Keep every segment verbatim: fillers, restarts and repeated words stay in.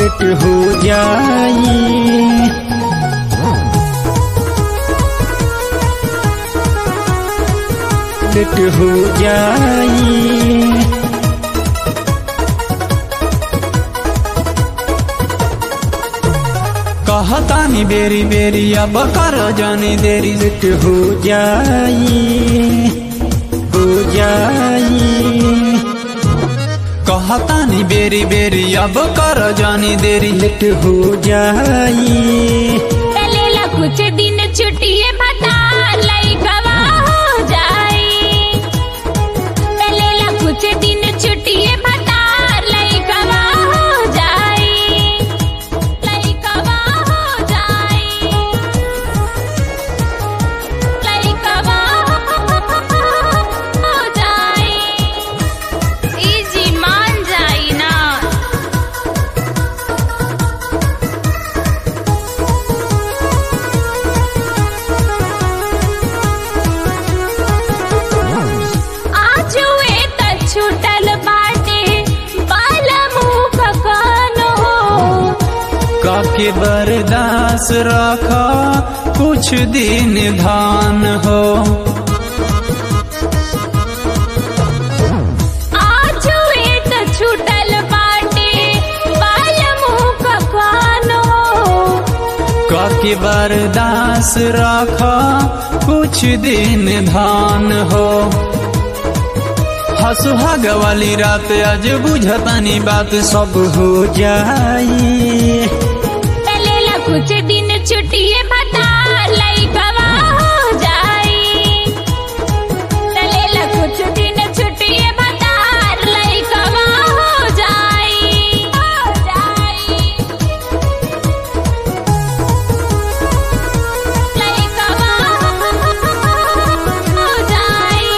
Late हो जाई। Late हो जाई। कहतानी बेरी बेरी अब कर जानी देरी। लेट हो जाई हो जाई। कहतानी बेरी बेरी अब कर जानी देरी। लेट हो जाई। चलेला कुछ दिन छुट्टिए बता लइकवा हो जाई। चलेला कुछ दिन छुट्टिए बता लइकवा हो जाई। लइकवा हो जाई। लइकवा हो जाई। इजी मान जाई ना। आजुए त छूटल बाटे बाल मुख कानो। काके बर्दाश्त रखा कुछ दिन धान हो। आजुए त छूटल बाटे बाल मुख कानो। काके बर्दाश्त रखा कुछ दिन धान हो। हसुहाग वाली रात आज बुझतानी बात सब हो जाई। चलेला कुछ दिन छुट्टिए बता लइकवा हो जाई। चलेला कुछ दिन छुट्टिए बता लइकवा हो जाई। हो जाई। लइकवा हो जाई।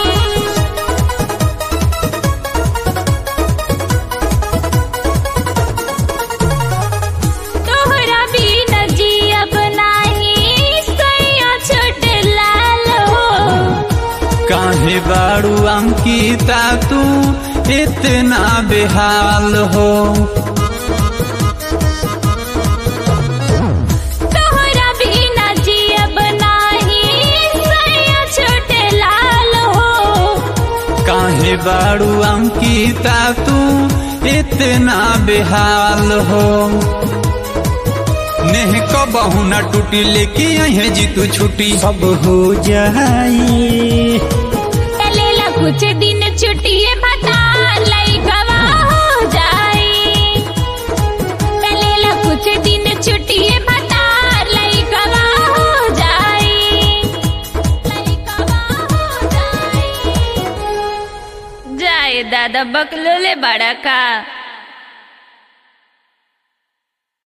तोहरा बिन जियब नाही सैया छोट लाल हो। काहे बाड़ू अंकिता तू इतना बेहाल हो। तोहरा बिन जियब नाही सैया छोट लाल हो। काहे बाड़ू अंकिता तू इतना बेहाल हो। नेह कबहू न टूटी लेके अहे जी तू छुट्टी सब हो जाई। चलेला कुछ दिन छुट्टिए बता लइकवा हो जाई। चलेला कुछ दिन छुट्टिए बता लइकवा हो जाई। लइकवा हो जाई। जाए दादा बकलोले बड़ा का।